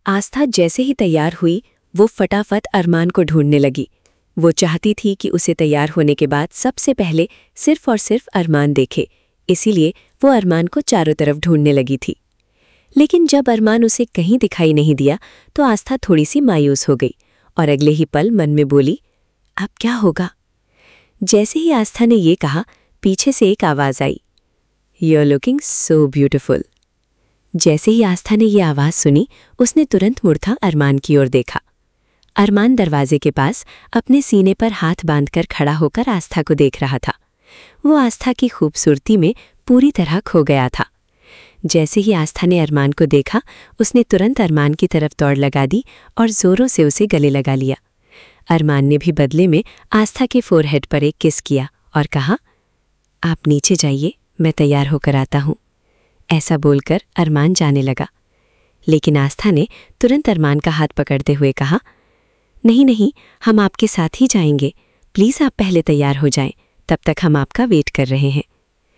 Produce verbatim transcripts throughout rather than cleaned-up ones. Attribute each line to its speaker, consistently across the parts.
Speaker 1: आस्था जैसे ही तैयार हुई वो फटाफट अरमान को ढूंढने लगी। वो चाहती थी कि उसे तैयार होने के बाद सबसे पहले सिर्फ और सिर्फ अरमान देखे, इसीलिए वो अरमान को चारों तरफ ढूंढने लगी थी। लेकिन जब अरमान उसे कहीं दिखाई नहीं दिया तो आस्था थोड़ी सी मायूस हो गई और अगले ही पल मन में बोली, अब क्या होगा। जैसे ही आस्था ने ये कहा, पीछे से एक आवाज़ आई, you are looking so beautiful. जैसे ही आस्था ने ये आवाज़ सुनी, उसने तुरंत मुड़कर अरमान की ओर देखा। अरमान दरवाजे के पास अपने सीने पर हाथ बांधकर खड़ा होकर आस्था को देख रहा था। वो आस्था की खूबसूरती में पूरी तरह खो गया था। जैसे ही आस्था ने अरमान को देखा, उसने तुरंत अरमान की तरफ दौड़ लगा दी और जोरों से उसे गले लगा लिया। अरमान ने भी बदले में आस्था के फोरहेड पर एक किस किया और कहा, आप नीचे जाइए, मैं तैयार होकर आता हूँ। ऐसा बोलकर अरमान जाने लगा, लेकिन आस्था ने तुरंत अरमान का हाथ पकड़ते हुए कहा, नहीं नहीं, हम आपके साथ ही जाएंगे, प्लीज़ आप पहले तैयार हो जाएं, तब तक हम आपका वेट कर रहे हैं।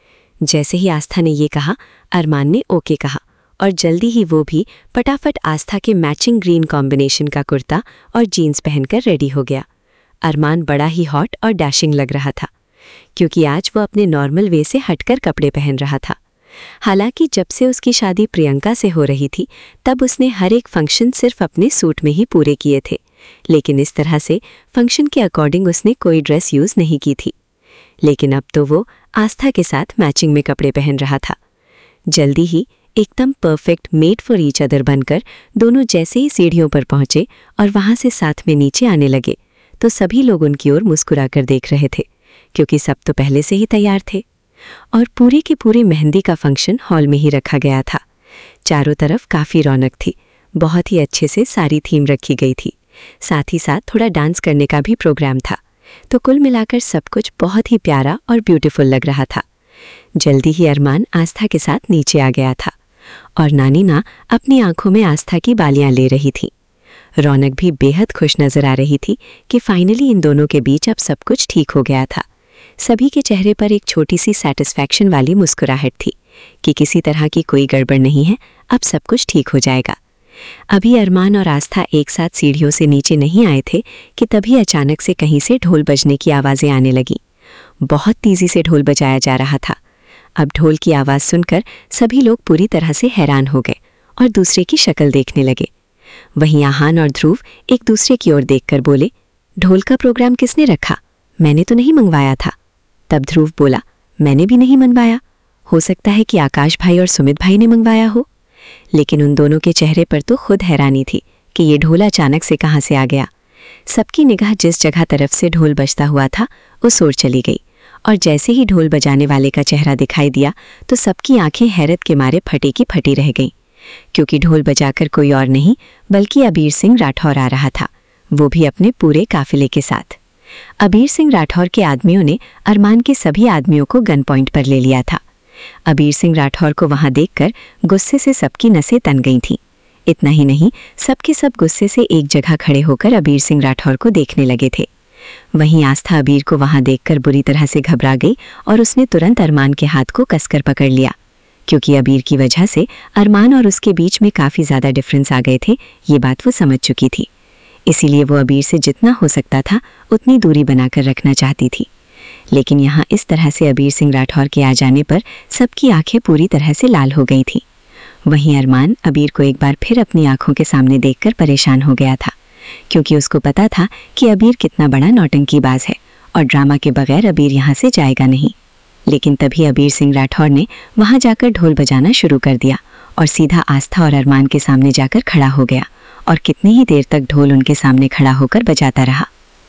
Speaker 1: जैसे ही आस्था ने ये कहा, अरमान ने ओके कहा और जल्दी ही वो भी फटाफट आस्था के मैचिंग ग्रीन कॉम्बिनेशन का कुर्ता और जीन्स पहनकर रेडी हो गया। अरमान बड़ा ही हॉट और डैशिंग लग रहा था, क्योंकि आज वो अपने नॉर्मल वे से हटकर कपड़े पहन रहा था। हालांकि जब से उसकी शादी प्रियंका से हो रही थी, तब उसने हर एक फंक्शन सिर्फ अपने सूट में ही पूरे किए थे, लेकिन इस तरह से फंक्शन के अकॉर्डिंग उसने कोई ड्रेस यूज़ नहीं की थी। लेकिन अब तो वो आस्था के साथ मैचिंग में कपड़े पहन रहा था। जल्दी ही एकदम perfect made for each other बनकर दोनों जैसे ही सीढ़ियों पर पहुंचे और वहां से साथ में नीचे आने लगे, तो सभी लोग उनकी ओर मुस्कुराकर देख रहे थे, क्योंकि सब तो पहले से ही तैयार थे। और पूरी की पूरी मेहंदी का फंक्शन हॉल में ही रखा गया था। चारों तरफ काफ़ी रौनक थी, बहुत ही अच्छे से सारी थीम रखी गई थी, साथ ही साथ थोड़ा डांस करने का भी प्रोग्राम था। तो कुल मिलाकर सब कुछ बहुत ही प्यारा और ब्यूटीफुल लग रहा था। जल्दी ही अरमान आस्था के साथ नीचे आ गया था और नानीना अपनी आंखों में आस्था की बालियां ले रही थी। रौनक भी बेहद खुश नजर आ रही थी कि फाइनली इन दोनों के बीच अब सब कुछ ठीक हो गया था। सभी के चेहरे पर एक छोटी सी सेटिस्फैक्शन वाली मुस्कुराहट थी कि किसी तरह की कोई गड़बड़ नहीं है, अब सब कुछ ठीक हो जाएगा। अभी अरमान और आस्था एक साथ सीढ़ियों से नीचे नहीं आए थे कि तभी अचानक से कहीं से ढोल बजने की आवाज़ें आने लगीं। बहुत तेज़ी से ढोल बजाया जा रहा था। अब ढोल की आवाज़ सुनकर सभी लोग पूरी तरह से हैरान हो गए और दूसरे की शक्ल देखने लगे। वहीं आहान और ध्रुव एक दूसरे की ओर देखकर बोले, ढोल का प्रोग्राम किसने रखा? मैंने तो नहीं मंगवाया था। तब ध्रुव बोला, मैंने भी नहीं मनवाया, हो सकता है कि आकाश भाई और सुमित भाई ने मंगवाया हो। लेकिन उन दोनों के चेहरे पर तो खुद हैरानी थी कि ये ढोल अचानक से कहाँ से आ गया। सबकी निगाह जिस जगह तरफ से ढोल बजता हुआ था उस ओर चली गई, और जैसे ही ढोल बजाने वाले का चेहरा दिखाई दिया तो सबकी आंखें हैरत के मारे फटी की फटी रह गईं, क्योंकि ढोल बजाकर कोई और नहीं बल्कि अबीर सिंह राठौर आ रहा था, वो भी अपने पूरे काफिले के साथ। अबीर सिंह राठौर के आदमियों ने अरमान के सभी आदमियों को गन पॉइंट पर ले लिया था। अबीर सिंह राठौर को वहां देखकर गुस्से से सबकी नसें तन गई थीं। इतना ही नहीं, सबके सब गुस्से से एक जगह खड़े होकर अबीर सिंह राठौर को देखने लगे थे। वहीं आस्था अबीर को वहां देखकर बुरी तरह से घबरा गई और उसने तुरंत अरमान के हाथ को कसकर पकड़ लिया, क्योंकि अबीर की वजह से अरमान और उसके बीच में काफ़ी ज़्यादा डिफरेंस आ गए थे, ये बात वो समझ चुकी थी। इसीलिए वो अबीर से जितना हो सकता था उतनी दूरी बनाकर रखना चाहती थी। लेकिन यहाँ इस तरह से अबीर सिंह राठौर के आ जाने पर सबकी आंखें पूरी तरह से लाल हो गई थीं। वहीं अरमान अबीर को एक बार फिर अपनी आंखों के सामने देखकर परेशान हो गया था, क्योंकि उसको पता था कि अबीर कितना बड़ा नौटंकीबाज है और ड्रामा के बगैर अबीर यहाँ से जाएगा नहीं। लेकिन तभी अबीर सिंह राठौर ने वहाँ जाकर ढोल बजाना शुरू कर दिया और सीधा आस्था और अरमान के सामने जाकर खड़ा हो गया और कितनी ही देर तक ढोल उनके सामने खड़ा होकर बजाता रहा।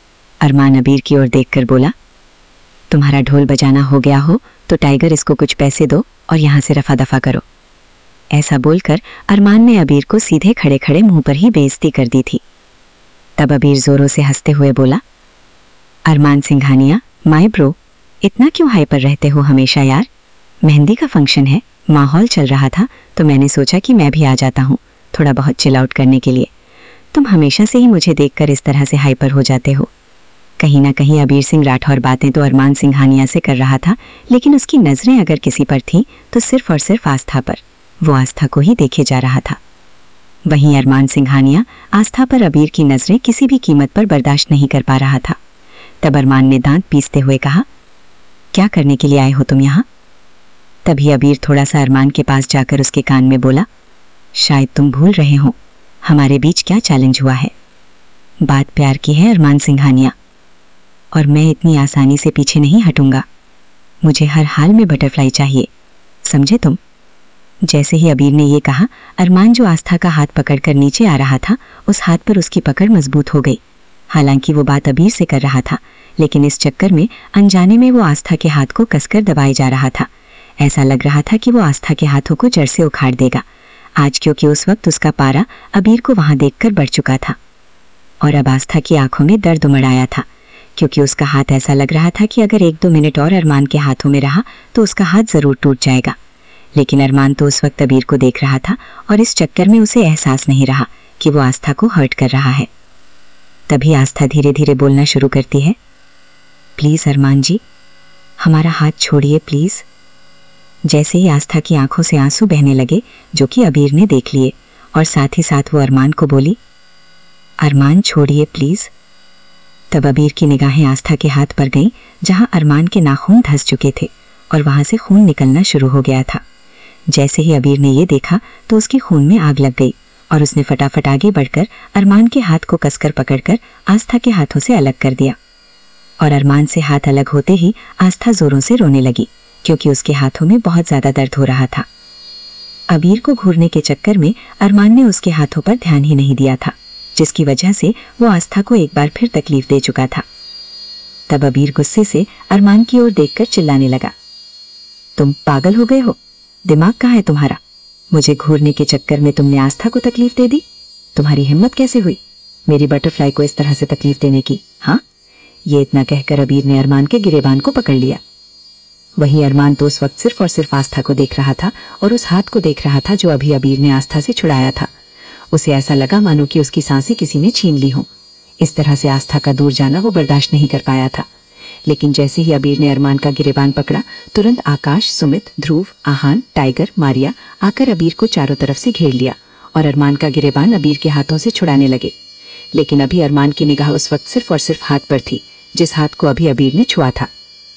Speaker 1: अरमान अबीर की ओर देखकर बोला, तुम्हारा ढोल बजाना हो गया हो तो टाइगर इसको कुछ पैसे दो और यहाँ से रफा दफा करो। ऐसा बोलकर अरमान ने अबीर को सीधे खड़े खड़े मुंह पर ही बेइज्जती कर दी थी। तब अबीर जोरों से हंसते हुए बोला, अरमान सिंघानिया, माय ब्रो, इतना क्यों हाइपर रहते हो हमेशा यार? मेहंदी का फंक्शन है, माहौल चल रहा था तो मैंने सोचा कि मैं भी आ जाता हूँ थोड़ा बहुत चिल आउट करने के लिए। तुम हमेशा से ही मुझे देखकर इस तरह से हाइपर हो जाते हो। कहीं ना कहीं अबीर सिंह राठौर बातें तो अरमान सिंघानिया से कर रहा था, लेकिन उसकी नज़रें अगर किसी पर थीं तो सिर्फ और सिर्फ आस्था पर। वो आस्था को ही देखे जा रहा था।
Speaker 2: वहीं अरमान सिंघानिया आस्था पर अबीर की नजरें किसी भी कीमत पर बर्दाश्त नहीं कर पा रहा था। तब अरमान ने दांत पीसते हुए कहा, क्या करने के लिए आए हो तुम यहाँ? तभी अबीर थोड़ा सा अरमान के पास जाकर उसके कान में बोला, शायद तुम भूल रहे हो हमारे बीच क्या चैलेंज हुआ है। बात प्यार की है अरमान सिंघानिया, और मैं इतनी आसानी से पीछे नहीं हटूंगा। मुझे हर हाल में बटरफ्लाई चाहिए, समझे तुम? जैसे ही अबीर ने ये कहा, अरमान जो आस्था का हाथ पकड़कर नीचे आ रहा था, उस हाथ पर उसकी पकड़ मजबूत हो गई। हालांकि वो बात अबीर से कर रहा था, लेकिन इस चक्कर में अनजाने में वो आस्था के हाथ को कसकर दबाए जा रहा था। ऐसा लग रहा था कि वो आस्था के हाथों को जड़ से उखाड़ देगा आज, क्योंकि उस वक्त उसका पारा अबीर को वहां देखकर बढ़ चुका था। और अब आस्था की आंखों में दर्द उमड़ आया था, क्योंकि उसका हाथ ऐसा लग रहा था कि अगर एक दो मिनट और अरमान के हाथों में रहा तो उसका हाथ जरूर टूट जाएगा। लेकिन अरमान तो उस वक्त अबीर को देख रहा था, और इस चक्कर में उसे एहसास नहीं रहा कि वो आस्था को हर्ट कर रहा है। तभी आस्था धीरे धीरे बोलना शुरू करती है, प्लीज अरमान जी, हमारा हाथ छोड़िए प्लीज। जैसे ही आस्था की आंखों से आंसू बहने लगे, जो कि अबीर ने देख लिए, और साथ ही साथ वो अरमान को बोली, अरमान छोड़िए प्लीज। तब अबीर की निगाहें आस्था के हाथ पर गईं, जहां अरमान के नाखून धंस चुके थे और वहां से खून निकलना शुरू हो गया था। जैसे ही अबीर ने ये देखा तो उसके खून में आग लग गई, और उसने फटाफट आगे बढ़कर अरमान के हाथ को कसकर पकड़कर आस्था के हाथों से अलग कर दिया। और अरमान से हाथ अलग होते ही आस्था जोरों से रोने लगी, क्योंकि उसके हाथों में बहुत ज्यादा दर्द हो रहा था। अबीर को घूरने के चक्कर में अरमान ने उसके हाथों पर ध्यान ही नहीं दिया था, जिसकी वजह से वो आस्था को एक बार फिर तकलीफ दे चुका था। तब अबीर गुस्से से अरमान की ओर देखकर चिल्लाने लगा, तुम पागल हो गए हो? दिमाग कहाँ है तुम्हारा? मुझे घूरने के चक्कर में तुमने आस्था को तकलीफ दे दी? तुम्हारी हिम्मत कैसे हुई मेरी बटरफ्लाई को इस तरह से तकलीफ देने की? हाँ? ये इतना कहकर अबीर ने अरमान के गिरेबान को पकड़ लिया। वहीं अरमान तो उस वक्त सिर्फ और सिर्फ आस्था को देख रहा था, और उस हाथ को देख रहा था जो अभी अबीर ने आस्था से छुड़ाया था। उसे ऐसा लगा मानो कि उसकी सांसें किसी ने छीन ली हों। इस तरह से आस्था का दूर जाना वो बर्दाश्त नहीं कर पाया था। लेकिन जैसे ही अबीर ने अरमान का गिरेबान पकड़ा, तुरंत आकाश, सुमित, ध्रुव, आहान, टाइगर, मारिया आकर अबीर को चारों तरफ से घेर लिया और अरमान का गिरेबान अबीर के हाथों से छुड़ाने लगे। लेकिन अभी अरमान की निगाह उस वक्त सिर्फ और सिर्फ हाथ पर थी, जिस हाथ को अभी अबीर ने छुआ था।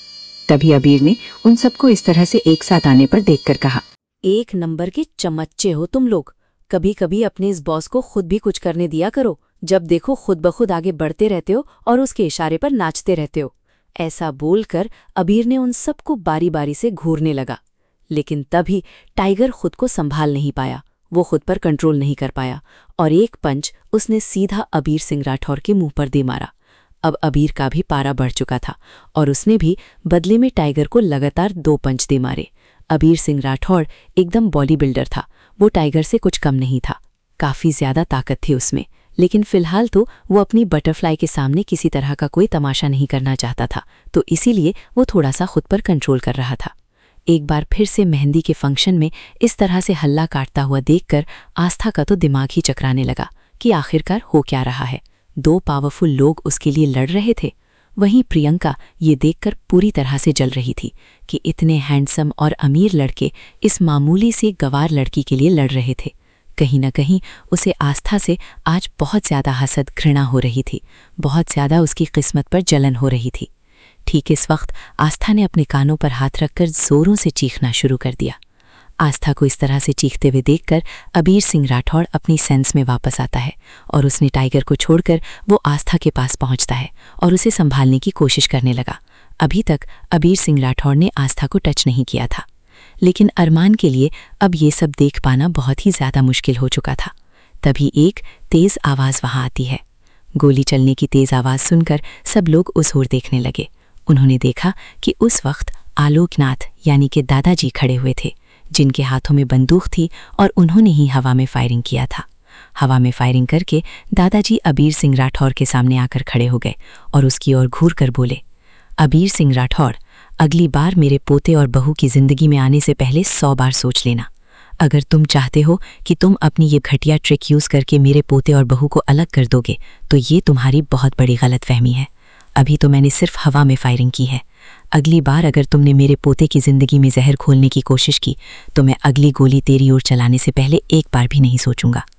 Speaker 2: तभी अबीर ने उन सबको इस तरह से एक साथ आने पर देखकर कहा,
Speaker 3: एक नंबर के चमच्चे हो तुम लोग। कभी कभी अपने इस बॉस को खुद भी कुछ करने दिया करो। जब देखो खुद ब खुद आगे बढ़ते रहते हो और उसके इशारे पर नाचते रहते हो। ऐसा बोलकर अबीर ने उन सबको बारी बारी से घूरने लगा। लेकिन तभी टाइगर खुद को संभाल नहीं पाया, वो खुद पर कंट्रोल नहीं कर पाया और एक पंच उसने सीधा अबीर सिंह राठौर के मुंह पर दे मारा। अब अबीर का भी पारा बढ़ चुका था और उसने भी बदले में टाइगर को लगातार दो पंच दे मारे। अबीर सिंह राठौर एकदम बॉडी बिल्डर था, वो टाइगर से कुछ कम नहीं था। काफी ज्यादा ताकत थी उसमें, लेकिन फिलहाल तो वो अपनी बटरफ्लाई के सामने किसी तरह का कोई तमाशा नहीं करना चाहता था, तो इसीलिए वो थोड़ा सा खुद पर कंट्रोल कर रहा था। एक बार फिर से मेहंदी के फंक्शन में इस तरह से हल्ला काटता हुआ देखकर आस्था का तो दिमाग ही चकराने लगा कि आखिरकार हो क्या रहा है। दो पावरफुल लोग उसके लिए लड़ रहे थे। वहीं प्रियंका ये देखकर पूरी तरह से जल रही थी कि इतने हैंडसम और अमीर लड़के इस मामूली सी गवार लड़की के लिए लड़ रहे थे। कहीं न कहीं उसे आस्था से आज बहुत ज़्यादा हसद घृणा हो रही थी, बहुत ज़्यादा उसकी किस्मत पर जलन हो रही थी। ठीक इस वक्त आस्था ने अपने कानों पर हाथ रखकर जोरों से चीखना शुरू कर दिया। आस्था को इस तरह से चीखते हुए देखकर अबीर सिंह राठौर अपनी सेंस में वापस आता है और उसने टाइगर को छोड़कर वो आस्था के पास पहुंचता है और उसे संभालने की कोशिश करने लगा। अभी तक अबीर सिंह राठौर ने आस्था को टच नहीं किया था, लेकिन अरमान के लिए अब ये सब देख पाना बहुत ही ज़्यादा मुश्किल हो चुका था। तभी एक तेज़ आवाज़ वहाँ आती है। गोली चलने की तेज़ आवाज़ सुनकर सब लोग उस ओर देखने लगे। उन्होंने देखा कि उस वक्त आलोकनाथ यानी कि दादाजी खड़े हुए थे, जिनके हाथों में बंदूक थी और उन्होंने ही हवा में फायरिंग किया था। हवा में फायरिंग करके दादाजी अबीर सिंह राठौर के सामने आकर खड़े हो गए और उसकी ओर घूर कर बोले, अबीर सिंह राठौर, अगली बार मेरे पोते और बहू की जिंदगी में आने से पहले सौ बार सोच लेना। अगर तुम चाहते हो कि तुम अपनी ये घटिया ट्रिक यूज़ करके मेरे पोते और बहू को अलग कर दोगे, तो ये तुम्हारी बहुत बड़ी गलतफहमी है। अभी तो मैंने सिर्फ हवा में फायरिंग की है। अगली बार अगर तुमने मेरे पोते की ज़िंदगी में जहर घोलने की कोशिश की तो मैं अगली गोली तेरी ओर चलाने से पहले एक बार भी नहीं सोचूंगा।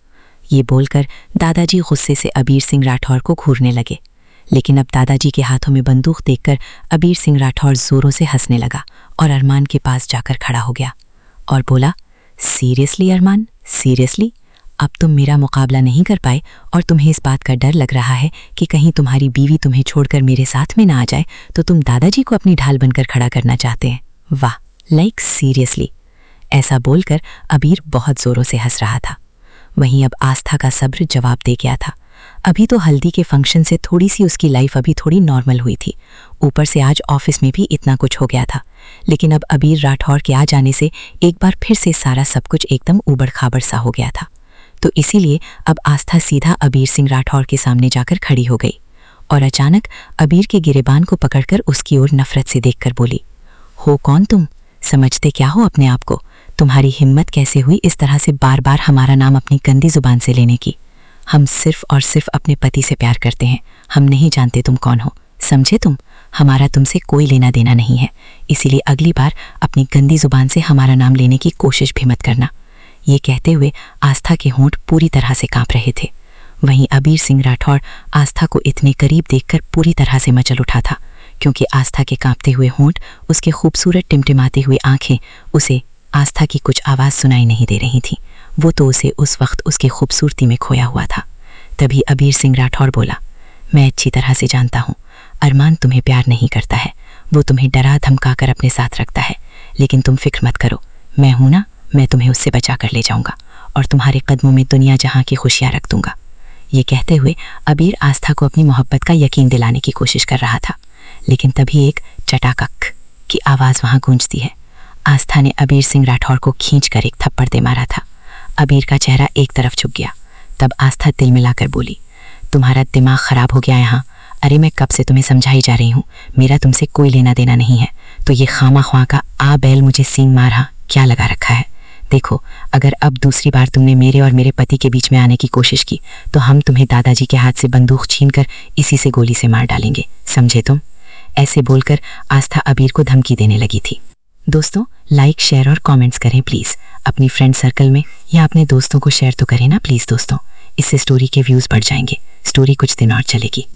Speaker 2: ये बोलकर दादाजी गुस्से से अबीर सिंह राठौर को घूरने लगे, लेकिन अब दादाजी के हाथों में बंदूक देखकर अबीर सिंह राठौर जोरों से हंसने लगा और अरमान के पास जाकर खड़ा हो गया और बोला, सीरियसली अरमान, सीरियसली? अब तुम मेरा मुकाबला नहीं कर पाए और तुम्हें इस बात का डर लग रहा है कि कहीं तुम्हारी बीवी तुम्हें छोड़कर मेरे साथ में ना आ जाए, तो तुम दादाजी को अपनी ढाल बनकर खड़ा करना चाहते हैं? वाह, लाइक सीरियसली। ऐसा बोलकर अबीर बहुत जोरों से हंस रहा था। वहीं अब आस्था का सब्र जवाब दे गया था। अभी तो हल्दी के फंक्शन से थोड़ी सी उसकी लाइफ अभी थोड़ी नॉर्मल हुई थी, ऊपर से आज ऑफिस में भी इतना कुछ हो गया था। लेकिन अब अबीर राठौर के आ जाने से एक बार फिर से सारा सब कुछ एकदम उबड़ खाबड़ सा हो गया था। तो इसीलिए अब आस्था सीधा अबीर सिंह राठौर के सामने जाकर खड़ी हो गई और अचानक अबीर के गिरेबान को पकड़कर उसकी ओर नफरत से देखकर बोली, हो कौन तुम? समझते क्या हो अपने आप को? तुम्हारी हिम्मत कैसे हुई इस तरह से बार बार हमारा नाम अपनी गंदी जुबान से लेने की? हम सिर्फ और सिर्फ अपने पति से प्यार करते हैं, हम नहीं जानते तुम कौन हो, समझे तुम? हमारा तुमसे कोई लेना देना नहीं है, इसीलिए अगली बार अपनी गंदी जुबान से हमारा नाम लेने की कोशिश भी मत करना। ये कहते हुए आस्था के होंठ पूरी तरह से कांप रहे थे। वहीं अबीर सिंह राठौर आस्था को इतने करीब देखकर पूरी तरह से मचल उठा था, क्योंकि आस्था के कांपते हुए होंठ, उसके खूबसूरत टिमटिमाते हुए आंखें उसे आस्था की कुछ आवाज़ सुनाई नहीं दे रही थी। वो तो उसे उस वक्त उसकी खूबसूरती में खोया हुआ था। तभी अबीर सिंह राठौर बोला, मैं अच्छी तरह से जानता हूँ अरमान तुम्हें प्यार नहीं करता है, वो तुम्हें डरा धमका कर अपने साथ रखता है, लेकिन तुम फिक्र मत करो, मैं हूं ना, मैं तुम्हें उससे बचा कर ले जाऊंगा और तुम्हारे कदमों में दुनिया जहां की खुशियां रख दूंगा। ये कहते हुए अबीर आस्था को अपनी मोहब्बत का यकीन दिलाने की कोशिश कर रहा था, लेकिन तभी एक चटाकक की आवाज़ वहां गूंजती है। आस्था ने अबीर सिंह राठौर को खींच कर एक थप्पड़ दे मारा था। अबीर का चेहरा एक तरफ झुक गया। तब आस्था दिल मिलाकर बोली, तुम्हारा दिमाग खराब हो गया यहाँ? अरे मैं कब से तुम्हें समझाई जा रही हूँ, मेरा तुमसे कोई लेना देना नहीं है, तो ये खामा ख्वाह का आ बैल मुझे सींग मारा क्या लगा रखा है? देखो, अगर अब दूसरी बार तुमने मेरे और मेरे पति के बीच में आने की कोशिश की तो हम तुम्हें दादाजी के हाथ से बंदूक छीनकर इसी से गोली से मार डालेंगे, समझे तुम? ऐसे बोलकर आस्था अबीर को धमकी देने लगी थी। दोस्तों, लाइक, शेयर और कमेंट्स करें प्लीज़ अपनी फ्रेंड सर्कल में, या अपने दोस्तों को शेयर तो करें ना प्लीज़ दोस्तों, इससे स्टोरी के व्यूज़ बढ़ जाएंगे। स्टोरी कुछ दिन और चलेगी।